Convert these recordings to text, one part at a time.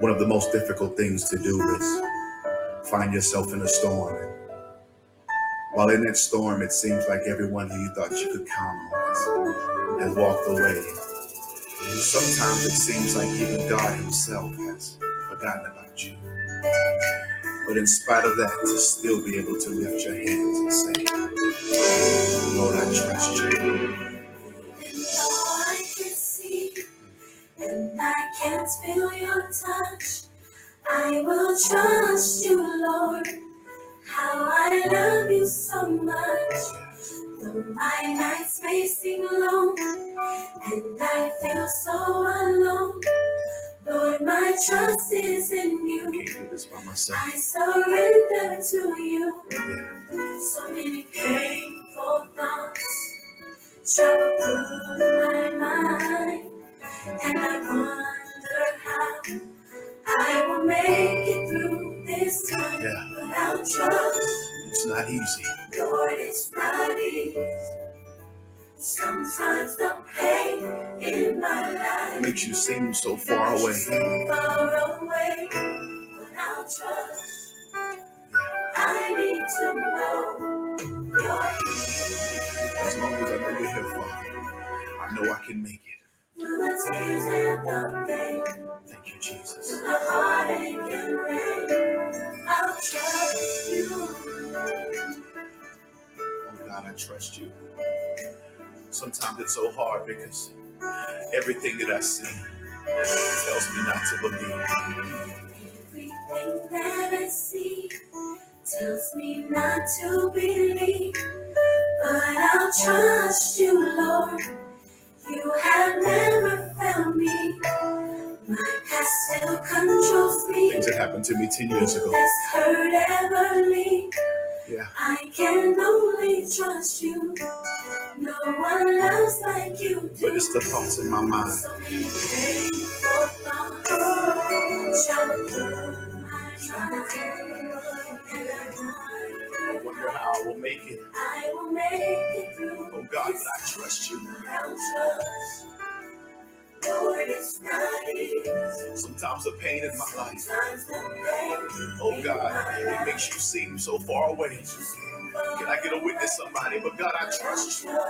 One of the most difficult things to do is find yourself in a storm. And while in that storm, it seems like everyone who you thought you could count on has walked away. Sometimes it seems like even God himself has forgotten about you. But in spite of that, to still be able to lift your hands and say, Lord, I trust you. Even though I can see and I can't feel your touch, I will trust you, Lord. How I love you so much. Though my nights may seem long and I feel so alone, Lord, my trust is in you. I can't do this by myself. I surrender to you. Yeah. So many painful thoughts travel through my mind, and I wonder how I will make it through this time without trust. It's not easy. Lord, it's not easy. Sometimes the pain in my life makes you seem so far away. Without trust, I need to know you're here. As long as I know you're here, Father, I know I can make it. Through the tears and the pain. Thank you, Jesus. Through the heartache and rain, I'll trust you. Oh God, I trust you. Sometimes it's so hard because everything that I see tells me not to believe. Everything that I see tells me not to believe, but I'll trust you, Lord. You have never failed me. My past still controls me. Things that happened to me 10 years ago. This hurt ever leave. Yeah. I can only trust you. No one loves like you do. But it's the thoughts in my mind. So many painful thoughts travel through my mind. I wonder how I will make it. I will make it through. Oh God, but I trust you. Lord, it's not easy. Sometimes the pain in my life, oh God, it makes you seem so far away. Can I get a witness, somebody? But God, I trust you.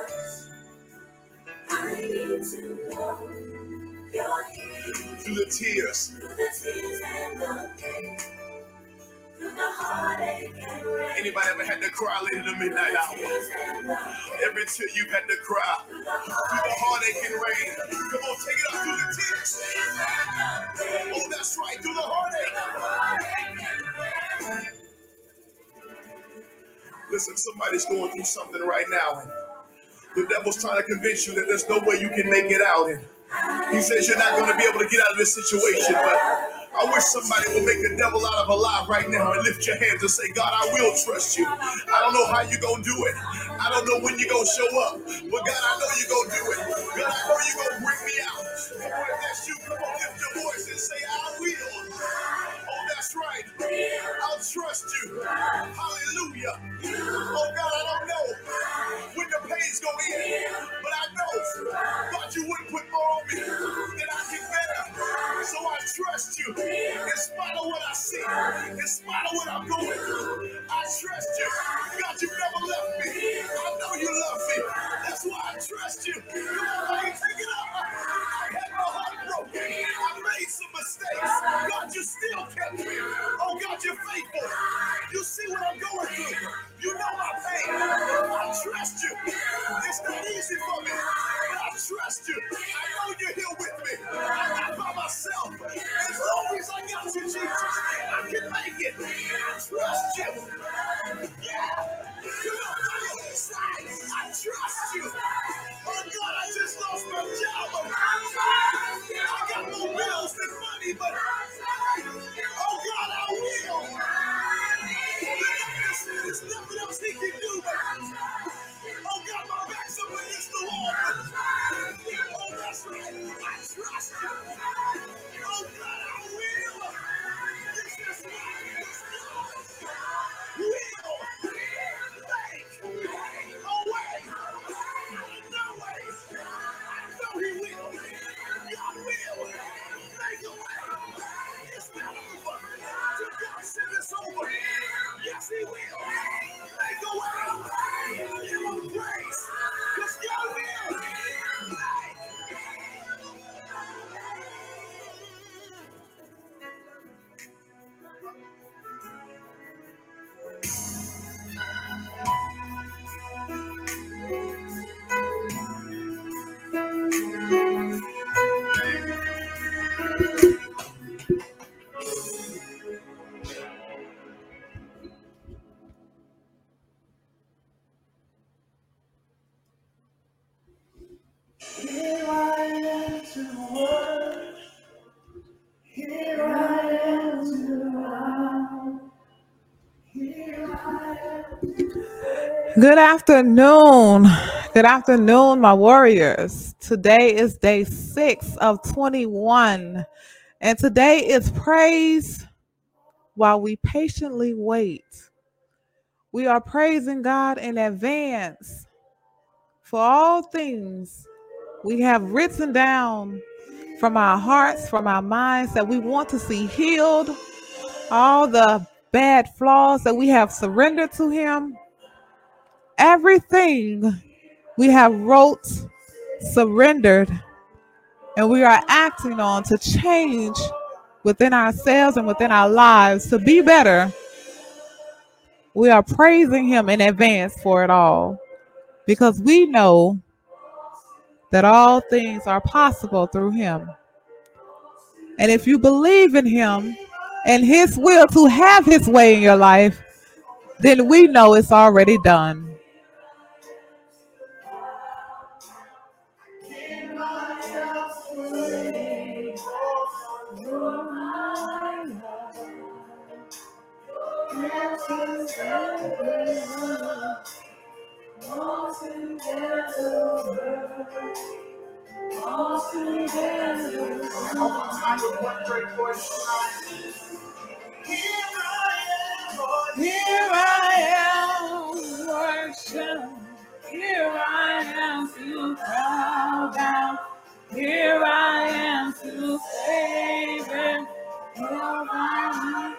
I need to know you're here. Through the tears. Through the tears and the pain. Through the heartache and rain. Anybody ever had to cry late in the midnight hour? Every tear you've had to cry. Through the heartache and rain. Come on, take it up through the tears. Oh, that's right, through the heartache. Listen, somebody's going through something right now. And the devil's trying to convince you that there's no way you can make it out. And he says you're not going to be able to get out of this situation. But I wish somebody would make the devil out of a lie right now and lift your hands and say, God, I will trust you. I don't know how you're going to do it. I don't know when you're going to show up. But God, I know you're going to do it. God, I know you're going to bring me out. Come on, if that's you, come on, lift your voice and say, I will. Oh, that's right. I'll trust you. Hallelujah. Oh, God, I don't know when the pain's going to end. But I know, God, you wouldn't put more on me than I can bear. So I trust you. In spite of what I see, in spite of what I'm going through, I trust you. God, you never left me. I know you love me. That's why I trust you. Come on, buddy, take it up. I had my heart broken. I made some mistakes. God, you still kept me. Oh, God, you're faithful. You see what I'm going through. You know my pain. I trust you. It's not easy for me, but I trust you. I know you're here with me. I'm not by myself. As long as I got you, Jesus, I can make it. I trust you. Yeah. Come on, I trust you. Oh, God, I just lost my job. I got more bills than money, but oh, God, I will. There's nothing else he can do, but oh, God, my back's up against the wall. Oh, that's right. I trust you. Oh, God, I will. This is mine. Good afternoon. Good afternoon, my warriors. Today is day 6 of 21, and today is praise while we patiently wait. We are praising God in advance for all things we have written down from our hearts, from our minds that we want to see healed, all the bad flaws that we have surrendered to Him, everything we have wrote, surrendered, and we are acting on to change within ourselves and within our lives to be better. We are praising Him in advance for it all because we know that all things are possible through Him. And if you believe in Him and His will to have His way in your life, then we know it's already done. Here I am, worship. Here I am to bow down. Here I am to save Him. Here I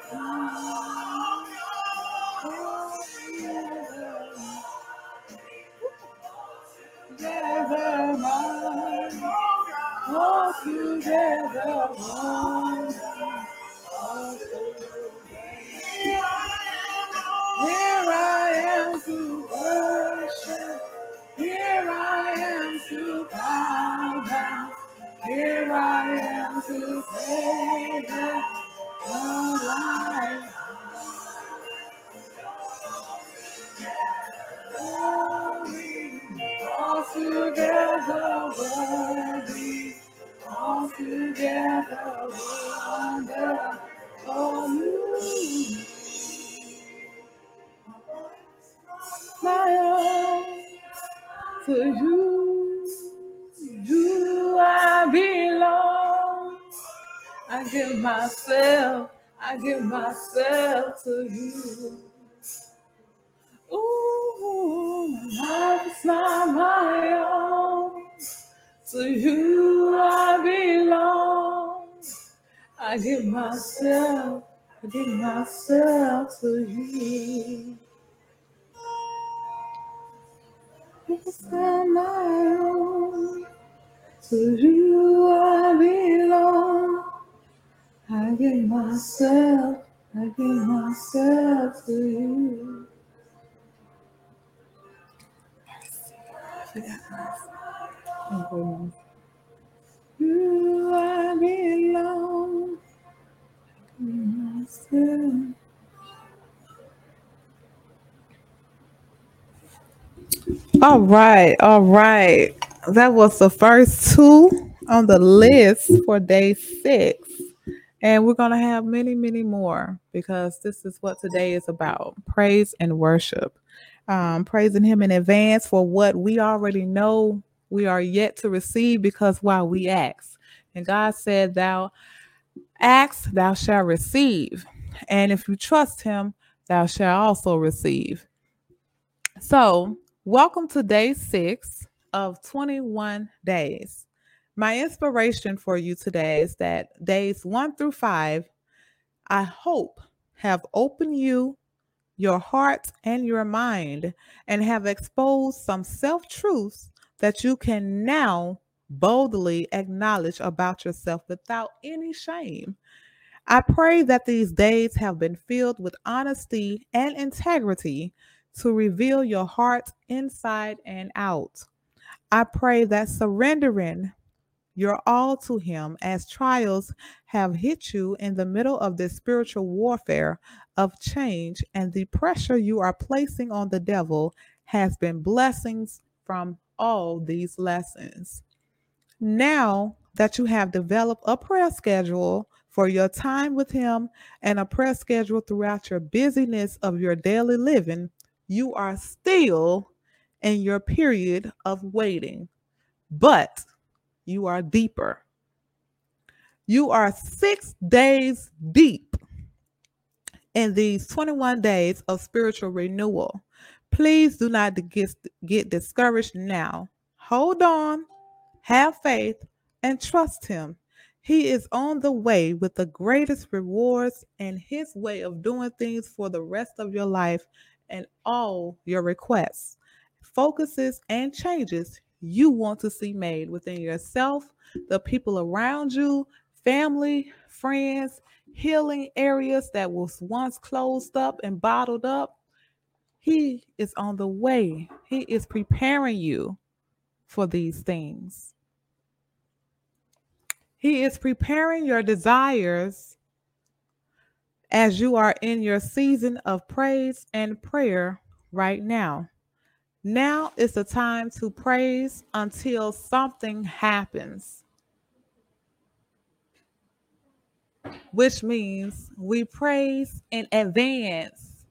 am. Together, all together, one. Here I am to worship. Here I am to bow down. Here I am to save Him. Alive. All together worthy, all together wonderful. My own, to you I belong. I give myself to you. Ooh, my life is not my own. To you I belong. I give myself to you. It's not my own. To you I belong. I give myself to you. You I belong. I give myself. All right. That was the first two on the list for day 6. And we're going to have many, many more because this is what today is about, praise and worship. Praising Him in advance for what we already know we are yet to receive because while we ask. And God said, thou ask, thou shalt receive. And if you trust Him, thou shalt also receive. So, welcome to day 6 of 21 days. My inspiration for you today is that days 1 through 5, I hope, have opened your heart, and your mind, and have exposed some self truths that you can now boldly acknowledge about yourself without any shame. I pray that these days have been filled with honesty and integrity to reveal your heart inside and out. I pray that surrendering your all to Him as trials have hit you in the middle of this spiritual warfare of change, and the pressure you are placing on the devil has been blessings from all these lessons. Now that you have developed a prayer schedule for your time with Him and a prayer schedule throughout your busyness of your daily living, you are still in your period of waiting, but you are deeper. You are 6 days deep in these 21 days of spiritual renewal. Please do not get discouraged now. Hold on, have faith, and trust Him. He is on the way with the greatest rewards and His way of doing things for the rest of your life and all your requests, focuses, and changes you want to see made within yourself, the people around you, family, friends, healing areas that was once closed up and bottled up. He is on the way. He is preparing you for these things. He is preparing your desires as you are in your season of praise and prayer right now. Now is the time to praise until something happens, which means we praise in advance.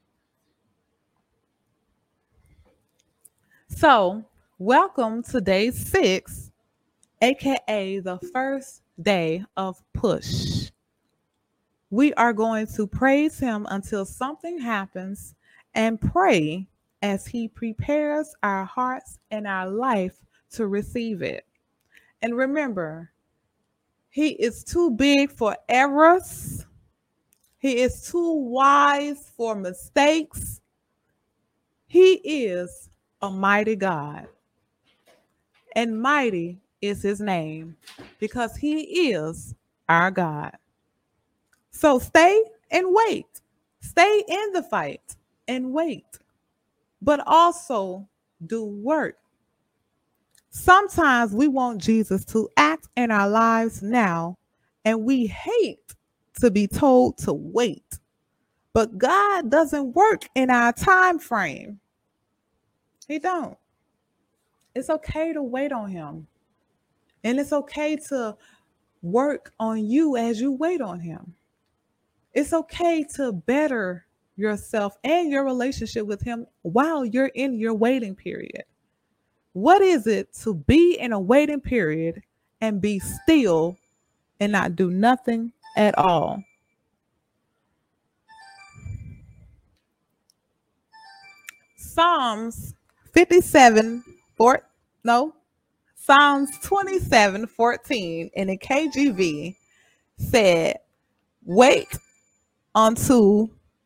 So, welcome to day 6, aka the first day of push. We are going to praise Him until something happens and pray as He prepares our hearts and our life to receive it. And remember, He is too big for errors. He is too wise for mistakes. He is a mighty God. And mighty is His name because He is our God. So stay and wait. Stay in the fight and wait. But also do work. Sometimes we want Jesus to act in our lives now, and we hate to be told to wait. But God doesn't work in our time frame. He don't. It's okay to wait on Him. And it's okay to work on you as you wait on Him. It's okay to better yourself and your relationship with Him while you're in your waiting period. What is it to be in a waiting period and be still and not do nothing at all? Psalms 27:14 in the KJV said, wait unto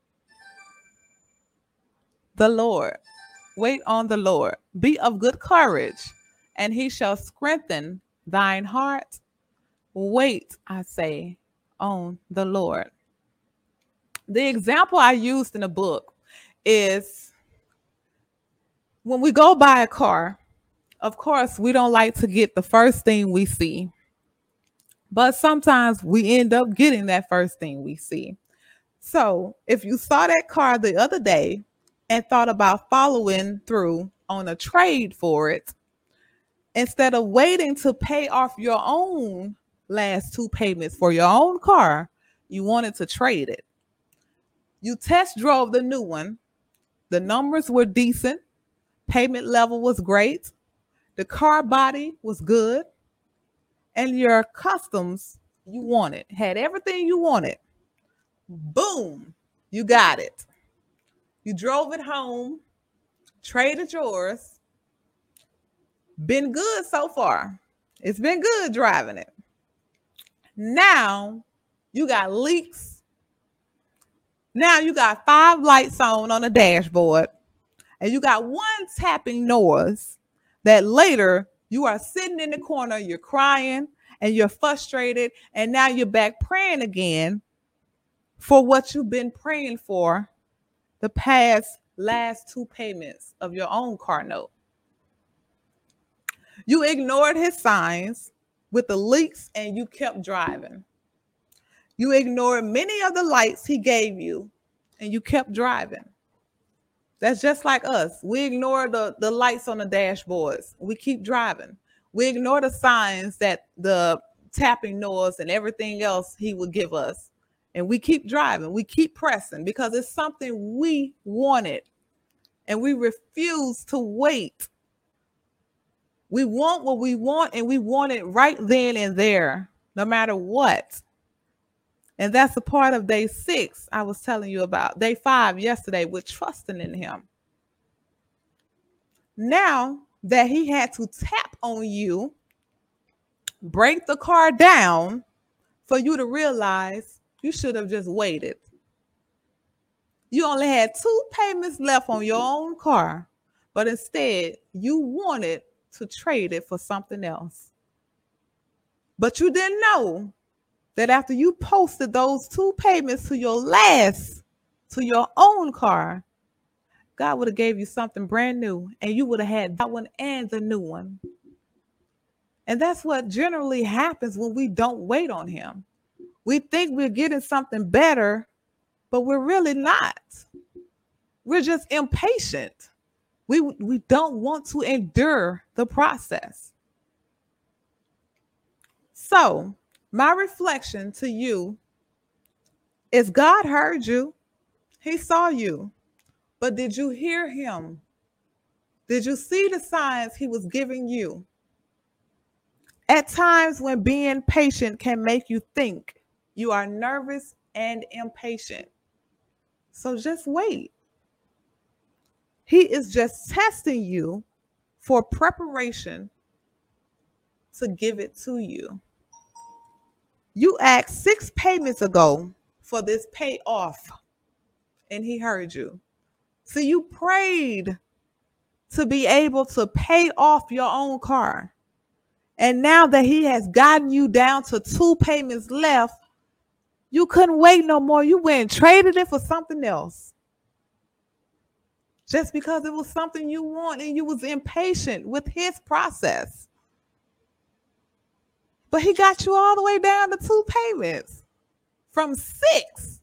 the Lord. Wait on the Lord. Be of good courage, and He shall strengthen thine heart. Wait, I say, on the Lord. The example I used in the book is when we go buy a car, of course, we don't like to get the first thing we see. But sometimes we end up getting that first thing we see. So if you saw that car the other day and thought about following through on a trade for it, instead of waiting to pay off your own last 2 payments for your own car, you wanted to trade it. You test drove the new one. The numbers were decent. Payment level was great. The car body was good. And your customs you wanted, had everything you wanted. Boom, you got it. You drove it home, traded yours. Been good so far. It's been good driving it. Now you got leaks. Now you got 5 lights on the dashboard, and you got 1 tapping noise that later you are sitting in the corner, you're crying and you're frustrated, and now you're back praying again for what you've been praying for the last 2 payments of your own car note. You ignored His signs with the leaks and you kept driving. You ignored many of the lights He gave you and you kept driving. That's just like us. We ignore the lights on the dashboards. We keep driving. We ignore the signs that the tapping noise and everything else He would give us. And we keep driving. We keep pressing because it's something we wanted. and we refuse to wait. We want what we want, and we want it right then and there, no matter what. And that's a part of day 6 I was telling you about. Day 5 yesterday with trusting in him. Now that he had to tap on you, break the car down for you to realize you should have just waited. You only had 2 payments left on your own car, but instead you wanted to trade it for something else. But you didn't know that after you posted those 2 payments to your own car, God would have gave you something brand new, and you would have had that one and the new one. And that's what generally happens when we don't wait on him. We think we're getting something better, but we're really not. We're just impatient. We don't want to endure the process. So, my reflection to you is God heard you. He saw you. But did you hear him? Did you see the signs he was giving you? At times when being patient can make you think you are nervous and impatient. So just wait. He is just testing you for preparation to give it to you. You asked 6 payments ago for this payoff, and he heard you. So you prayed to be able to pay off your own car. And now that he has gotten you down to 2 payments left, you couldn't wait no more. You went and traded it for something else. Just because it was something you want and you was impatient with his process. But he got you all the way down to 2 payments from 6.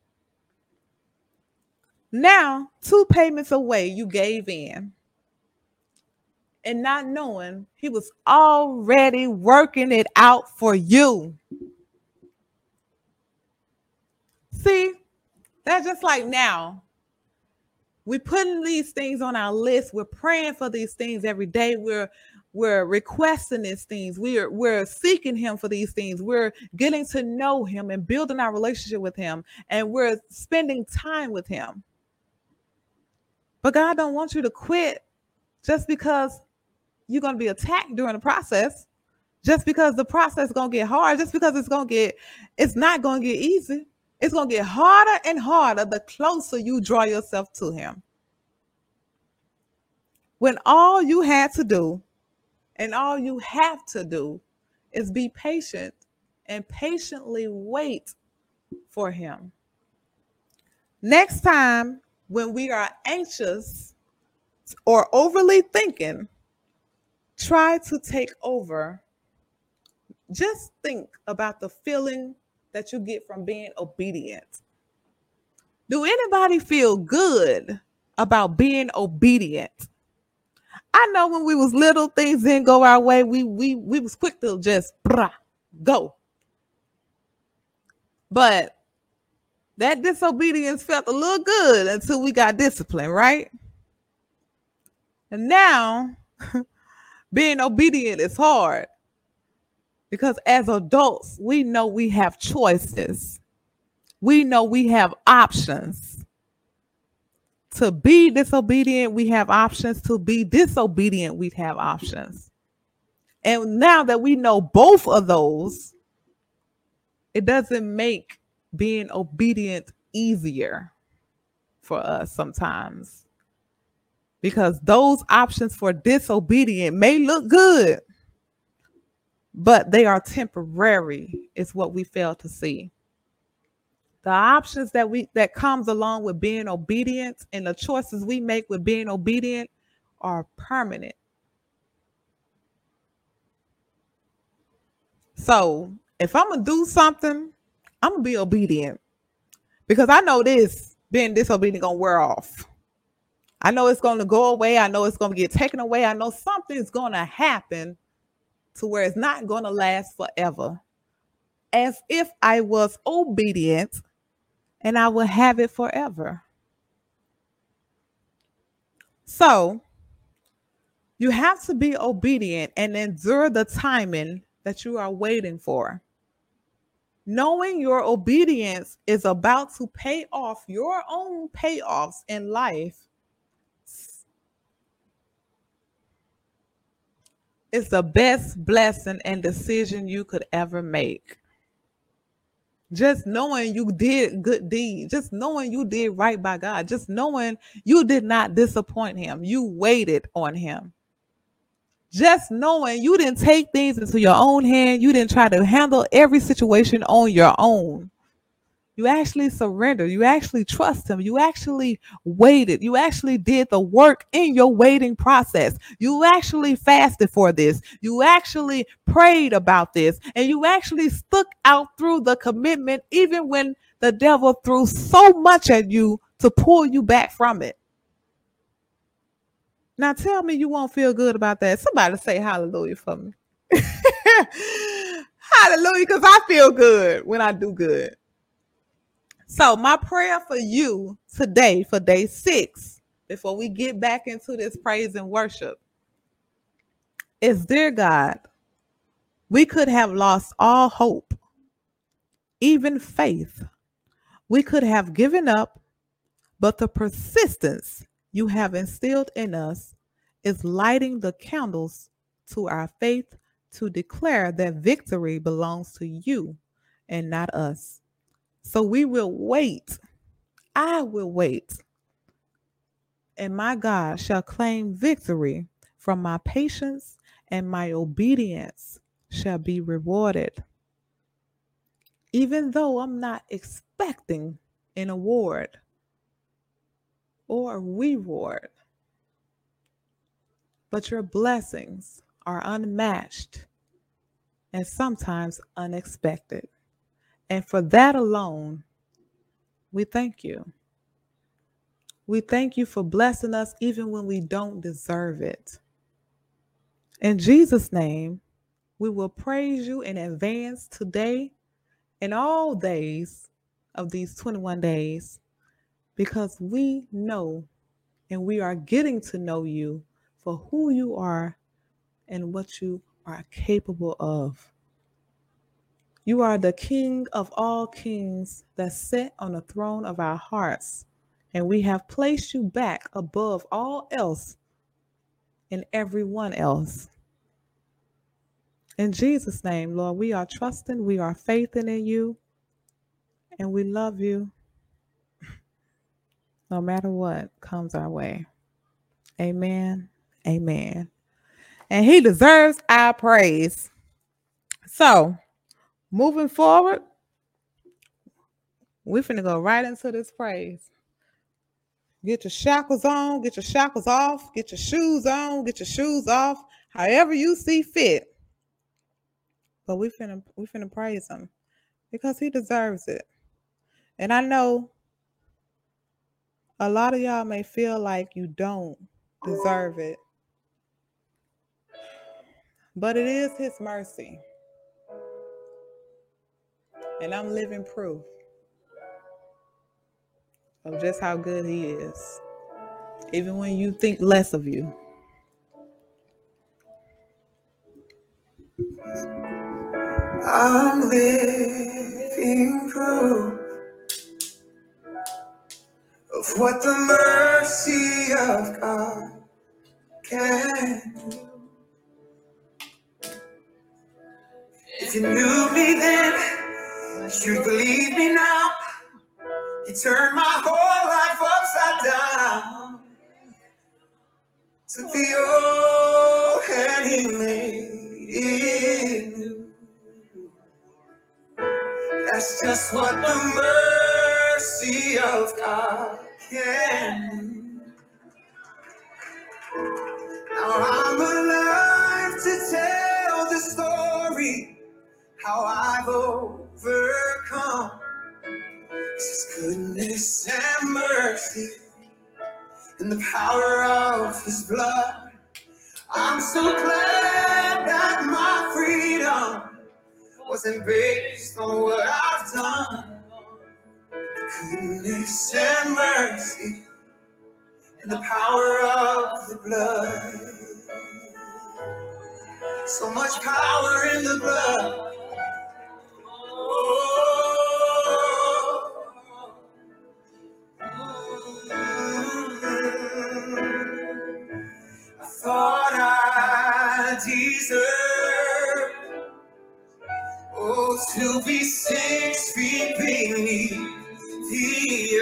Now, 2 payments away, you gave in. And not knowing he was already working it out for you. See, that's just like now. We're putting these things on our list. We're praying for these things every day. We're requesting these things. We're seeking him for these things. We're getting to know him and building our relationship with him. And we're spending time with him. But God don't want you to quit just because you're going to be attacked during the process. Just because the process is going to get hard. Just because it's not going to get easy. It's going to get harder and harder the closer you draw yourself to him. When all you had to do and all you have to do is be patient and patiently wait for him. Next time when we are anxious or overly thinking, try to take over. Just think about the feeling that you get from being obedient. Do anybody feel good about being obedient? I know when we was little, things didn't go our way. We was quick to just go. But that disobedience felt a little good until we got disciplined, right? And now being obedient is hard. Because as adults, we know we have choices. We know we have options. To be disobedient, we have options. To be disobedient, we have options. And now that we know both of those, it doesn't make being obedient easier for us sometimes. Because those options for disobedient may look good, but they are temporary, is what we fail to see. The options that comes along with being obedient and the choices we make with being obedient are permanent. So if I'm going to do something, I'm going to be obedient. Because I know being disobedient going to wear off. I know it's going to go away. I know it's going to get taken away. I know something's going to happen to where it's not going to last forever. As if I was obedient and I will have it forever. So you have to be obedient and endure the timing that you are waiting for. Knowing your obedience is about to pay off your own payoffs in life is the best blessing and decision you could ever make. Just knowing you did good deed, just knowing you did right by God, just knowing you did not disappoint him, you waited on him. Just knowing you didn't take things into your own hand, you didn't try to handle every situation on your own. You actually surrendered. You actually trust him. You actually waited. You actually did the work in your waiting process. You actually fasted for this. You actually prayed about this. And you actually stuck out through the commitment, even when the devil threw so much at you to pull you back from it. Now tell me you won't feel good about that. Somebody say hallelujah for me. Hallelujah, because I feel good when I do good. So my prayer for you today, for day 6, before we get back into this praise and worship, is, dear God, we could have lost all hope, even faith. We could have given up, but the persistence you have instilled in us is lighting the candles to our faith to declare that victory belongs to you and not us. So we will wait. I will wait. And my God shall claim victory from my patience, and my obedience shall be rewarded. Even though I'm not expecting an award or a reward, but your blessings are unmatched and sometimes unexpected. And for that alone, we thank you. We thank you for blessing us even when we don't deserve it. In Jesus' name, we will praise you in advance today and all days of these 21 days, because we know and we are getting to know you for who you are and what you are capable of. You are the King of all kings that sit on the throne of our hearts, and we have placed you back above all else and everyone else. In Jesus' name, Lord, we are trusting, we are faithing in you, and we love you no matter what comes our way. Amen. Amen. And he deserves our praise. So, moving forward, we're finna go right into this praise. Get your shackles on, get your shackles off, get your shoes on, get your shoes off, however you see fit. But we finna praise him because he deserves it. And I know a lot of y'all may feel like you don't deserve it, but it is his mercy. And I'm living proof of just how good he is, even when you think less of you. I'm living proof of what the mercy of God can do. If you knew me then, you believe me now. He turned my whole life upside down. Took the old and he made it new. That's just what the mercy of God can do. Now I'm alive to tell the story, how I've overcome. His goodness and mercy and the power of his blood. I'm so glad that my freedom wasn't based on what I've done. Goodness and mercy and the power of the blood. So much power in the blood. I thought I deserved, to be 6 feet beneath the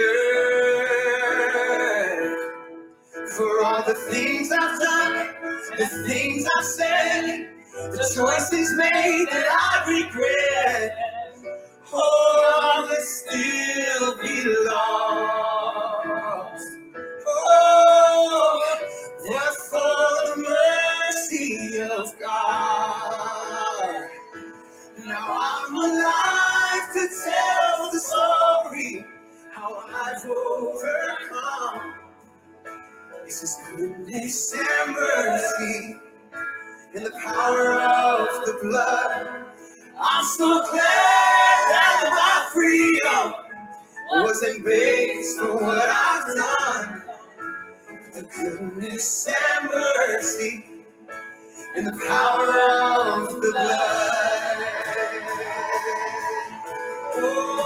earth. For all the things I've done, the things I've said, the choices made that I regret, all that still belongs. Oh, but for the mercy of God, now I'm alive to tell the story, how I've overcome. This is goodness and mercy in the power of the blood. I'm so glad that my freedom wasn't based on what I've done. The goodness and mercy in the power of the blood. Oh,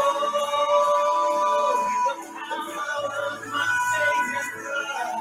the power of my Savior's blood.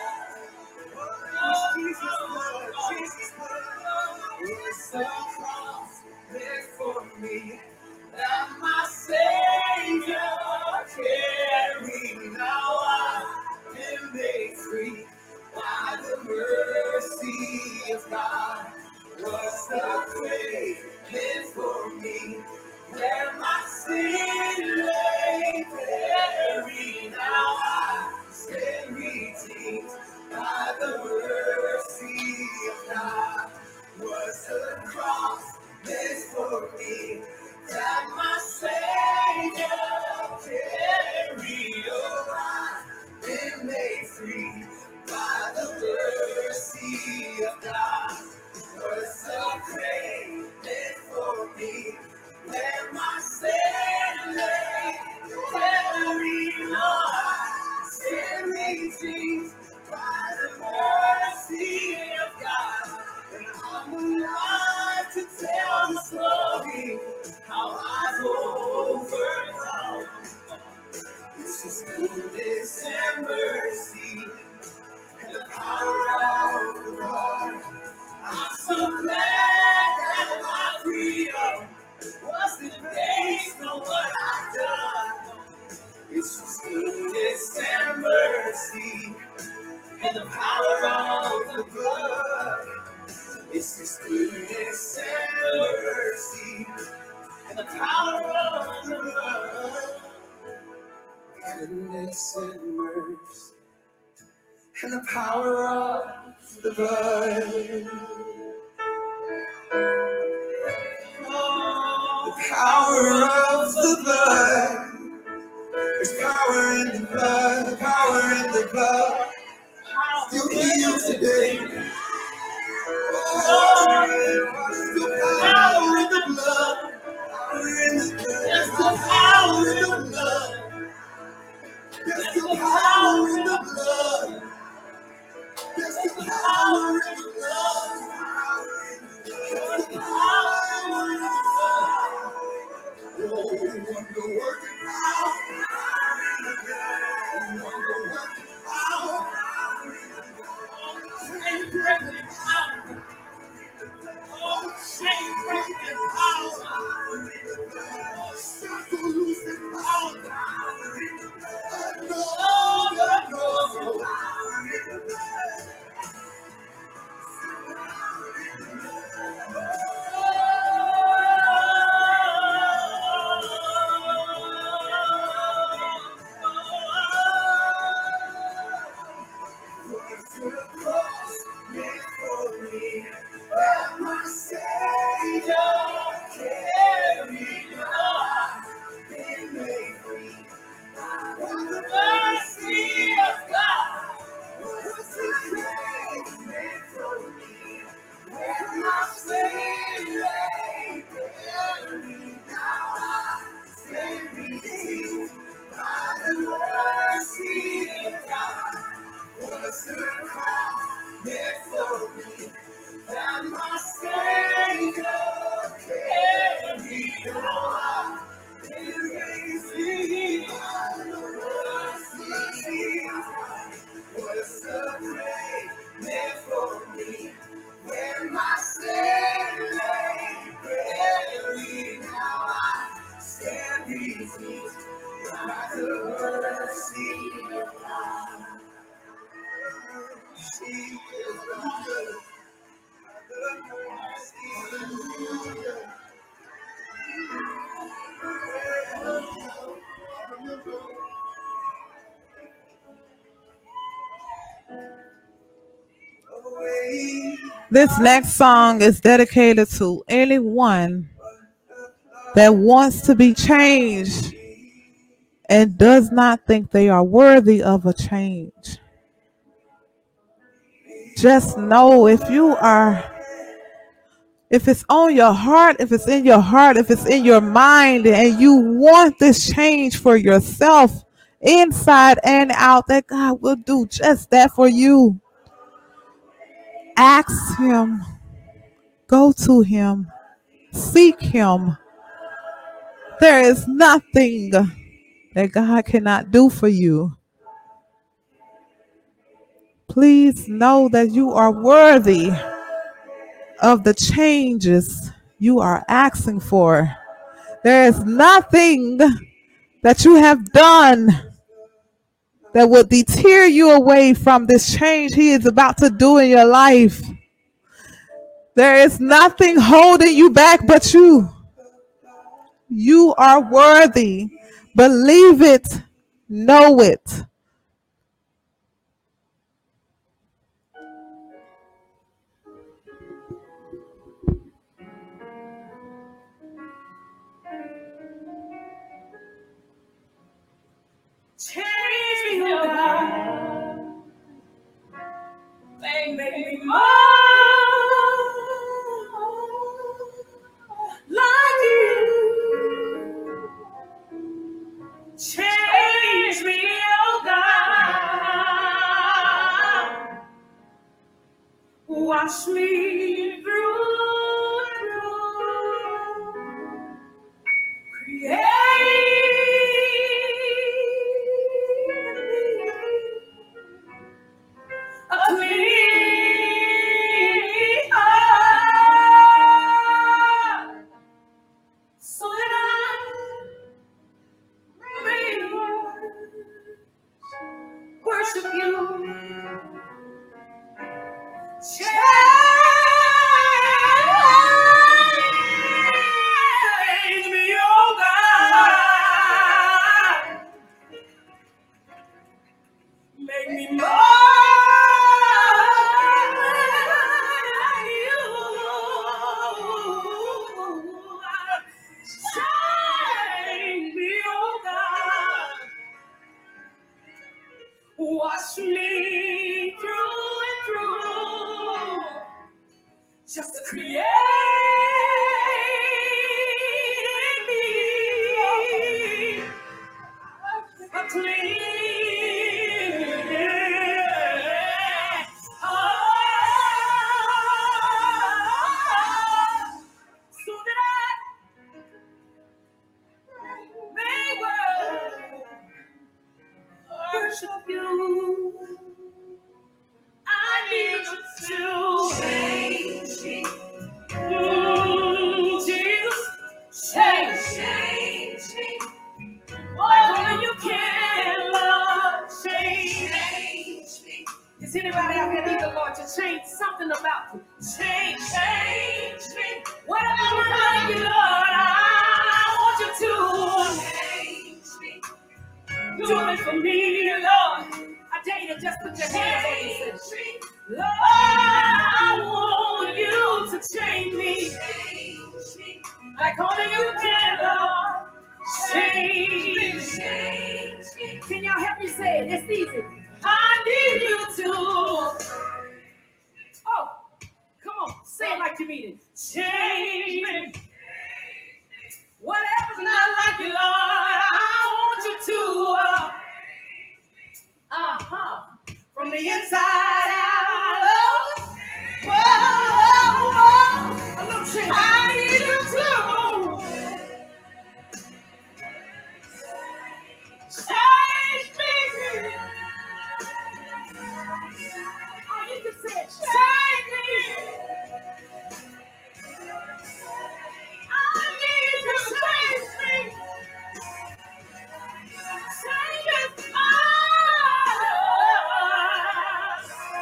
Oh, Jesus' blood, Jesus' blood. It's the cross there for me that my Savior carried. Now I've been made free by the mercy of God. Was the grave meant for me, where my sin lay buried. Now I stand redeemed by the mercy of God. Was the cross meant for me, that my Savior carried? Oh, I've been made free by the mercy of God. Was the grave meant for me, where my sin lay buried? Oh, I stand redeemed by the mercy of God. And I'm alive to tell the story, how I've overcome. This is goodness and mercy and the power of the Lord. I'm so glad that my freedom wasn't based on what I've done. It's just goodness and mercy and the power of the blood. It's His goodness and mercy and the power of the blood. Goodness and mercy and the power of the blood. The power of the blood. There's power in the blood. Power in the blood. You heal today. The power in the blood. There's the power in the blood. There's the power in the blood. There's the power in the blood. There's the power in the blood. Oh, wonder working power. Wonder working power. Chain breaking power. Oh, chain breaking power. Shackle loosing power. Oh, This next song is dedicated to anyone that wants to be changed and does not think they are worthy of a change. Just know if it's on your heart, if it's in your heart, if it's in your mind, and you want this change for yourself, inside and out, that God will do just that for you. Ask Him, go to Him, seek Him. There is nothing that God cannot do for you. Please know that you are worthy of the changes you are asking for. There is nothing that you have done that will deter you away from this change He is about to do in your life. There is nothing holding you back but you. You are worthy. Believe it. Know it. Change me, oh God. Make me more like you. Change me, oh God. Wash me through and through. Create a clean heart, so that I may worship you. Change me, oh God. Make me more like you. Change me, oh God. Wash me through and through. Just to create in me a clean heart, so that I may worship you. I need you to change me. Jesus, change me. Only you can, Lord, change me. Is anybody out there need the Lord to change something about you? Change me. Whatever like you, Lord, I want you to change me. Do it for me, Lord. I dare you to just put your hands on yourself. Lord, I want you to change me. Like only you can, Lord. Change me. Can y'all help me say it? It's easy. I need you to. Oh, come on. Say it like you mean it. Change me. Whatever's not like you, Lord, I want you to. From the inside out. A little change. I need you to. Change me. Oh, you can say it. Change me. I need you to change me. Change us.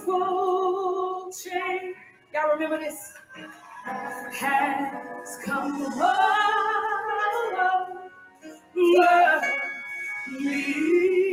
Joyful change. Y'all remember this? Has come over me.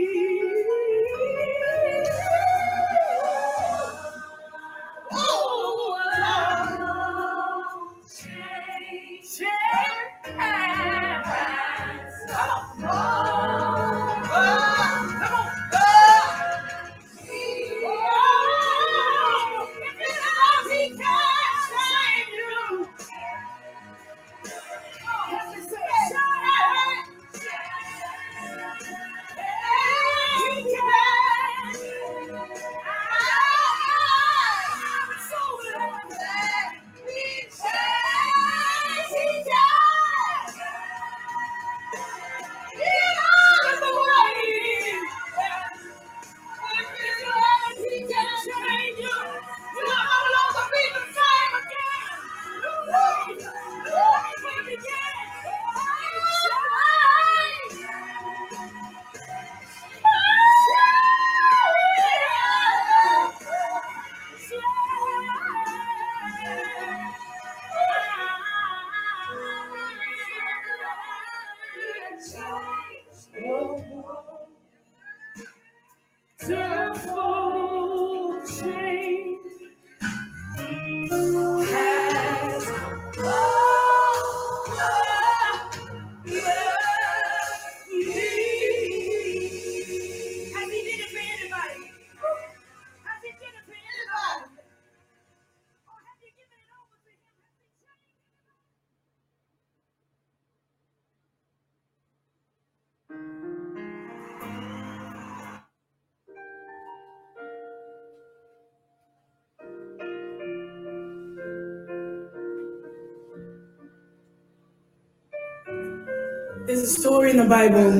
There's a story in the Bible.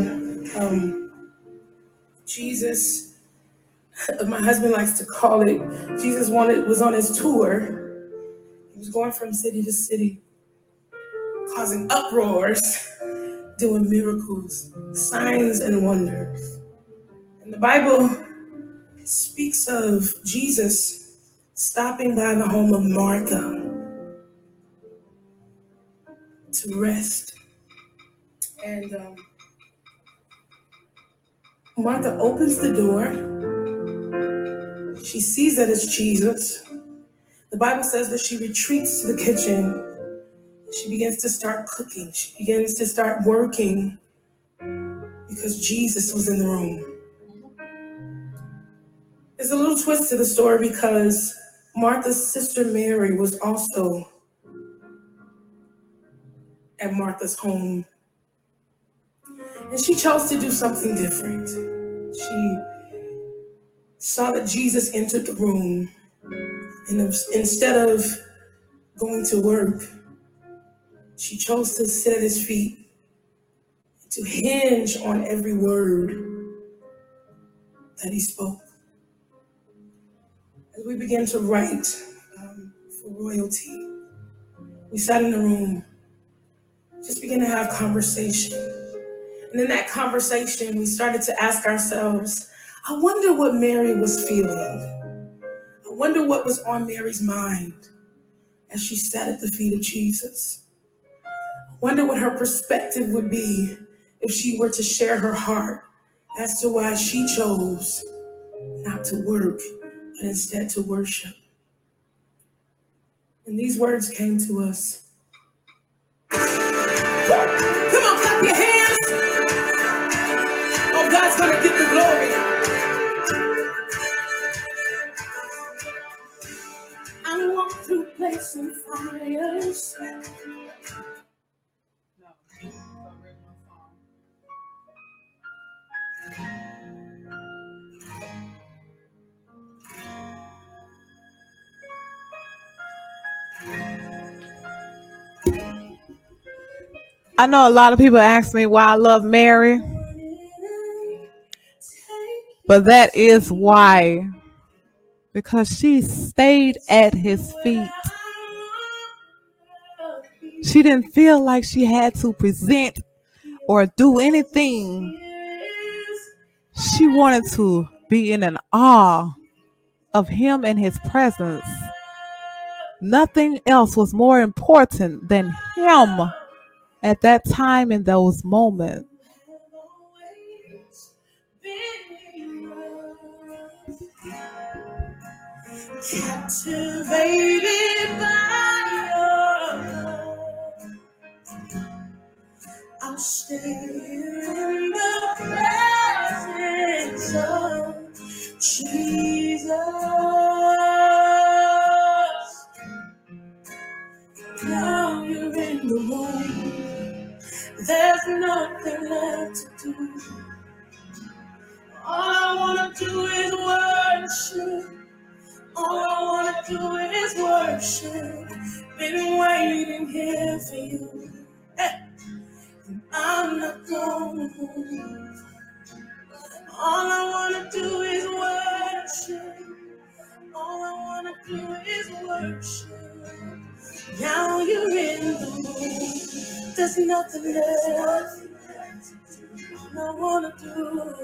Jesus, my husband likes to call it, Jesus was on his tour. He was going from city to city, causing uproars, doing miracles, signs and wonders. And the Bible speaks of Jesus stopping by the home of Martha to rest. And Martha opens the door. She sees that it's Jesus. The Bible says that she retreats to the kitchen. She begins to start cooking. She begins to start working because Jesus was in the room. There's a little twist to the story because Martha's sister Mary was also at Martha's home. And she chose to do something different. She saw that Jesus entered the room, and instead of going to work, she chose to sit at his feet, to hinge on every word that he spoke. As we began to write for royalty, we sat in the room, just began to have conversation. And in that conversation, we started to ask ourselves, I wonder what Mary was feeling. I wonder what was on Mary's mind as she sat at the feet of Jesus. I wonder what her perspective would be if she were to share her heart as to why she chose not to work, but instead to worship. And these words came to us. Come on, clap your hands. Oh, God's gonna get the glory. I walk through places and fires. I know a lot of people ask me why I love Mary, but that is why, because she stayed at his feet. She didn't feel like she had to present or do anything. She wanted to be in an awe of him and his presence. Nothing else was more important than him at that time in those moments. Captivated by your love, I'll stay here in the presence of Jesus. Now you're in the room. There's nothing left to do. All I wanna do is worship. All I wanna do is worship. Been waiting here for you. Hey. I'm not gonna move. All I wanna do is worship. All I wanna do is worship. Now you're in the room. There's nothing left. All I wanna do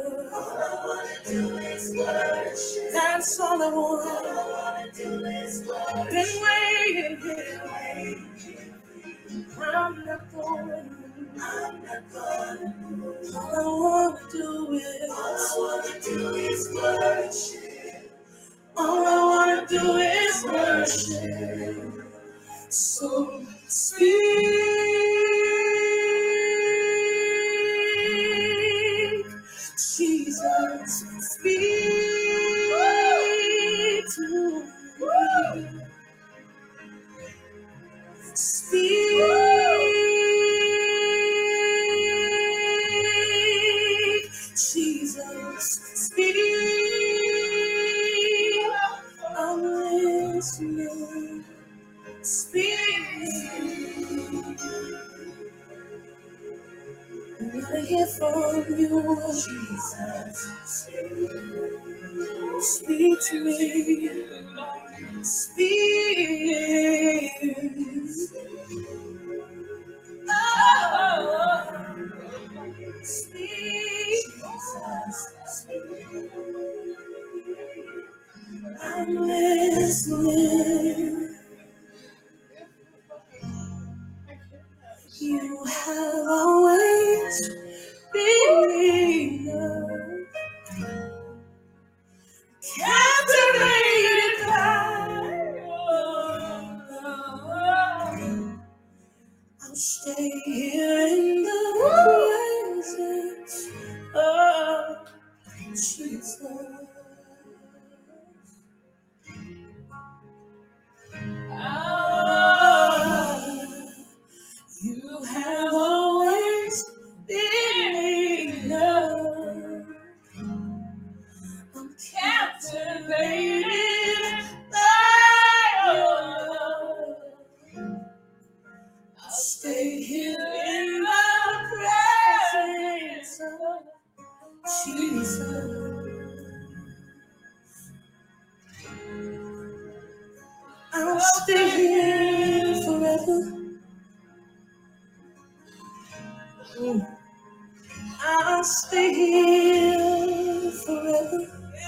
is worship. That's all I wanna do is worship. Been waiting here. I'm not going. All I wanna do is worship. All I wanna do is worship. So speak, Jesus, speak to me. Speak, Jesus, speak. I'm listening. Speak. I wanna hear from you, Jesus. Speak to me. Speak. Oh, speak. I'm listening. You have always been enough. Captivated by your love. I'll stay here in the presence of Jesus. You have always been enough. I'm captivated by your love. I'll stay here in the presence of Jesus. I'll stay here forever. I'll stay here forever.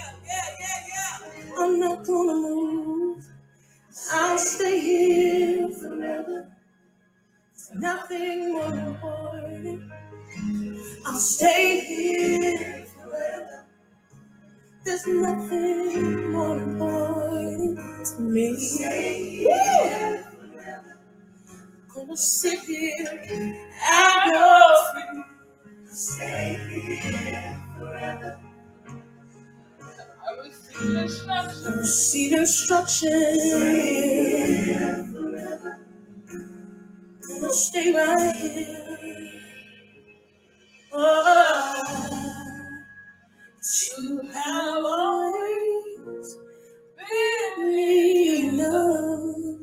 I'm not gonna move. I'll stay here forever. There's nothing more important. I'll stay here forever. There's nothing more important to me. Gonna sit here at your feet. Stay here forever. I receive instruction. Gonna stay right here. Oh, you have always been enough.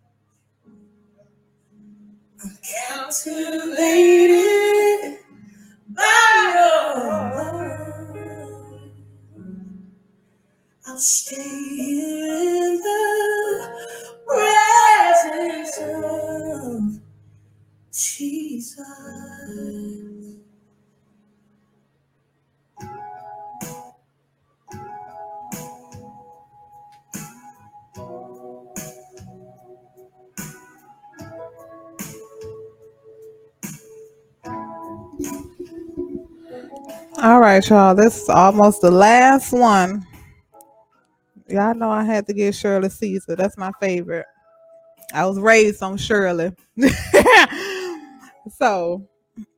I'm captivated by your love. I'll stay here in the presence of Jesus. All right, y'all. This is almost the last one. Y'all know I had to get Shirley Caesar. That's my favorite. I was raised on Shirley. So,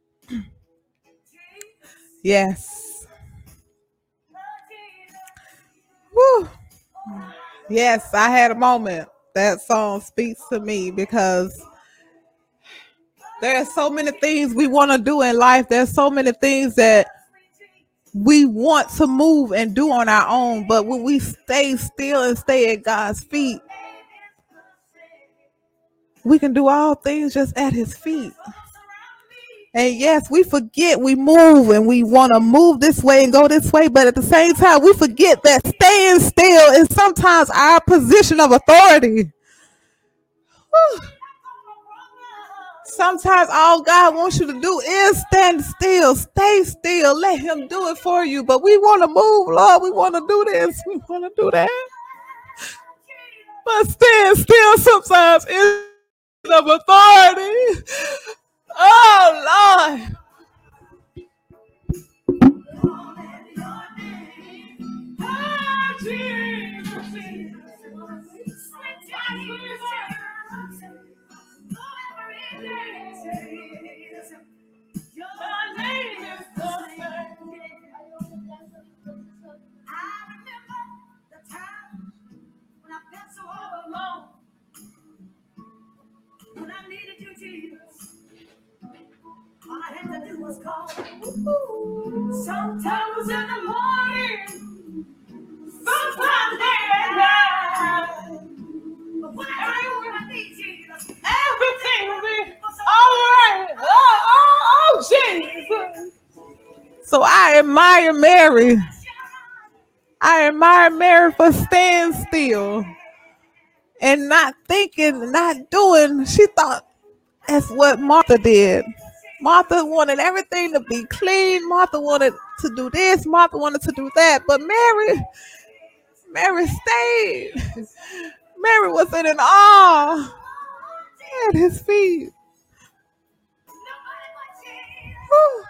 yes. Woo. Yes, I had a moment. That song speaks to me because there are so many things we want to do in life. There's so many things that we want to move and do on our own. But when we stay still and stay at God's feet, we can do all things just at his feet. And yes, we forget we move and we want to move this way and go this way. But at the same time, we forget that staying still is sometimes our position of authority. Whew. Sometimes all God wants you to do is stand still, stay still, let him do it for you. But we want to move, Lord. We want to do this. We want to do that. But stand still sometimes is of authority. Oh, Lord. When I needed you, Jesus, all I had to do was call. Sometimes in the morning, sometimes at night. But when I need Jesus, everything will be all right. Oh, Jesus. So I admire Mary. I admire Mary for staying still and not thinking, not doing. She thought that's what Martha did. Martha wanted everything to be clean. Martha wanted to do this. Martha wanted to do that. But Mary stayed. Mary was in awe at his feet. Whew.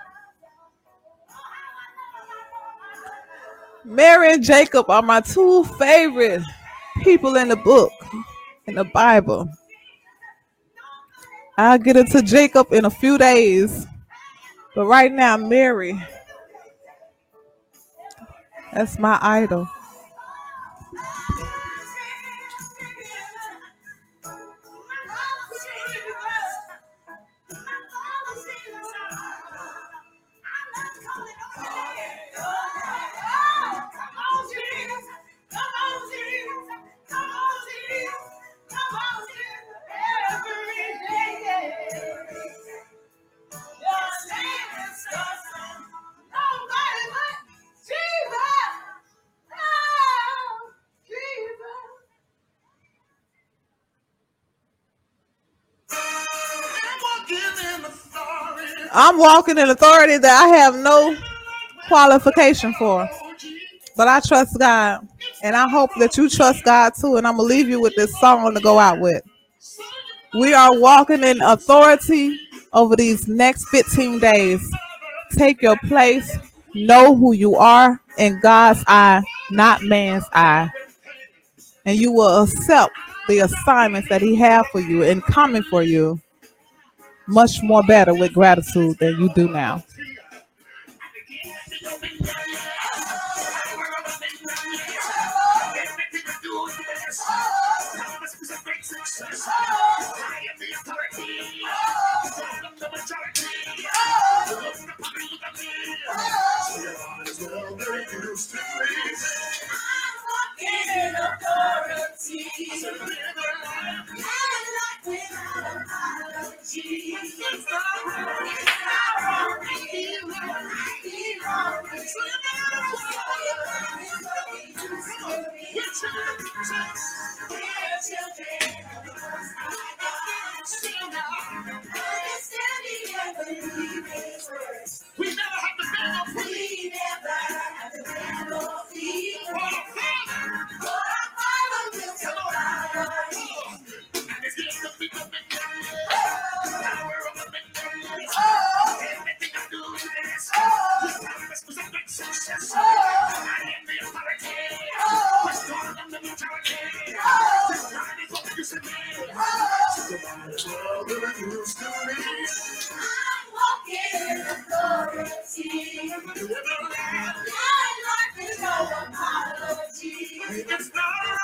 Mary and Jacob are my two favorite people in the book, in the Bible. I'll get into Jacob in a few days. But right now, Mary, that's my idol. I'm walking in authority that I have no qualification for. But I trust God. And I hope that you trust God too. And I'm going to leave you with this song to go out with. We are walking in authority over these next 15 days. Take your place. Know who you are in God's eye, not man's eye. And you will accept the assignments that he has for you and coming for you much more better with gratitude than you do now.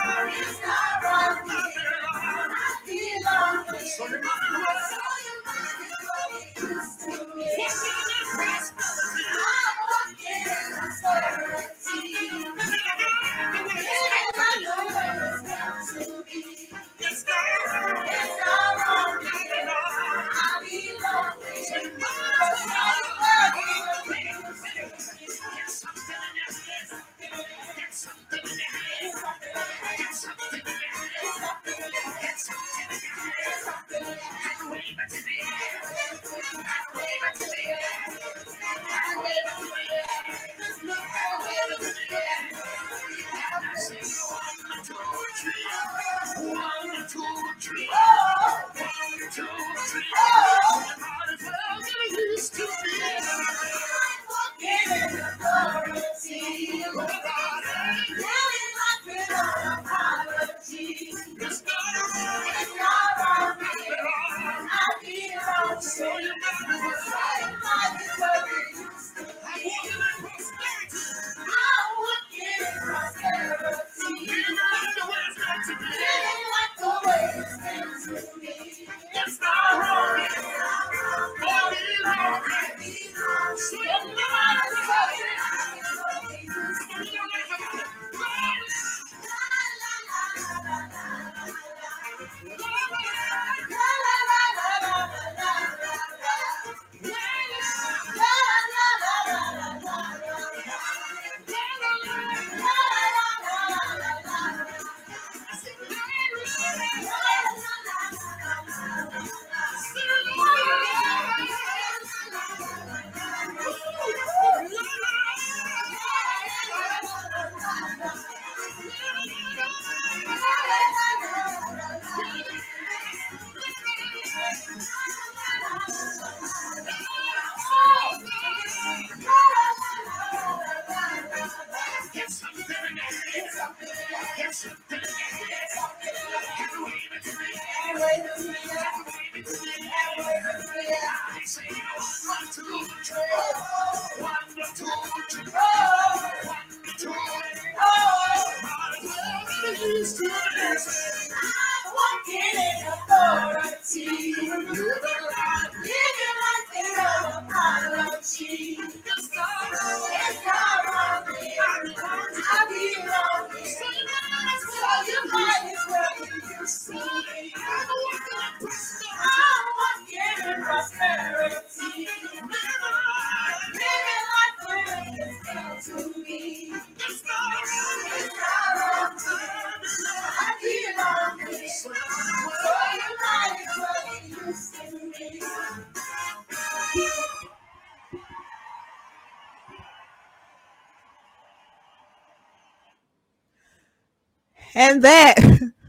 And that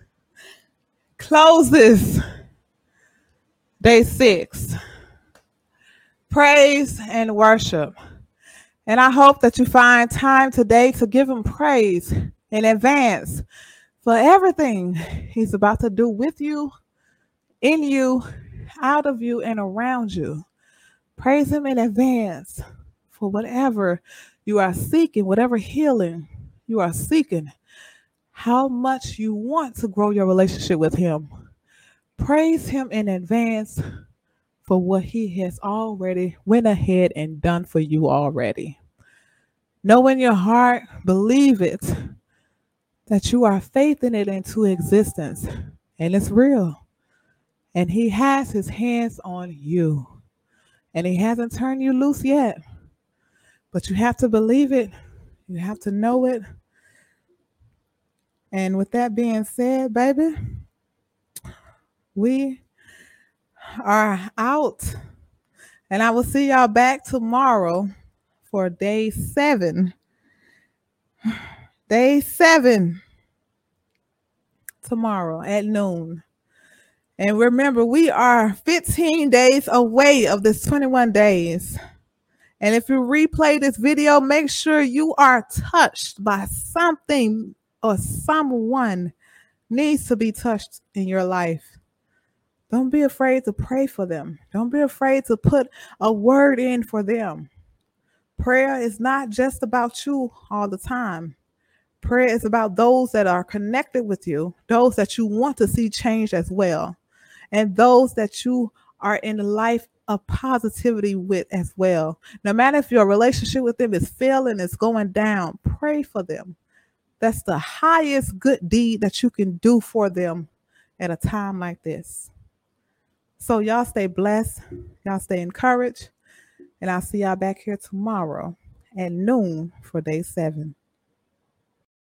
closes day 6. Praise and worship. And I hope that you find time today to give him praise in advance for everything he's about to do with you, in you, out of you, and around you. Praise him in advance for whatever you are seeking, whatever healing you are seeking, how much you want to grow your relationship with him. Praise him in advance for what he has already went ahead and done for you already. Know in your heart, believe it, that you are faithing it into existence, and it's real. And he has his hands on you, and he hasn't turned you loose yet. But you have to believe it. You have to know it. And with that being said, baby, we are out. And I will see y'all back tomorrow for day 7. Day 7 tomorrow at noon. And remember, we are 15 days away of this 21 days. And if you replay this video, make sure you are touched by something or someone needs to be touched in your life. Don't be afraid to pray for them. Don't be afraid to put a word in for them. Prayer is not just about you all the time. Prayer is about those that are connected with you, those that you want to see change as well, and those that you are in a life of positivity with as well. No matter if your relationship with them is failing, it's going down, pray for them. That's the highest good deed that you can do for them at a time like this. So y'all stay blessed, y'all stay encouraged, and I'll see y'all back here tomorrow at noon for day 7.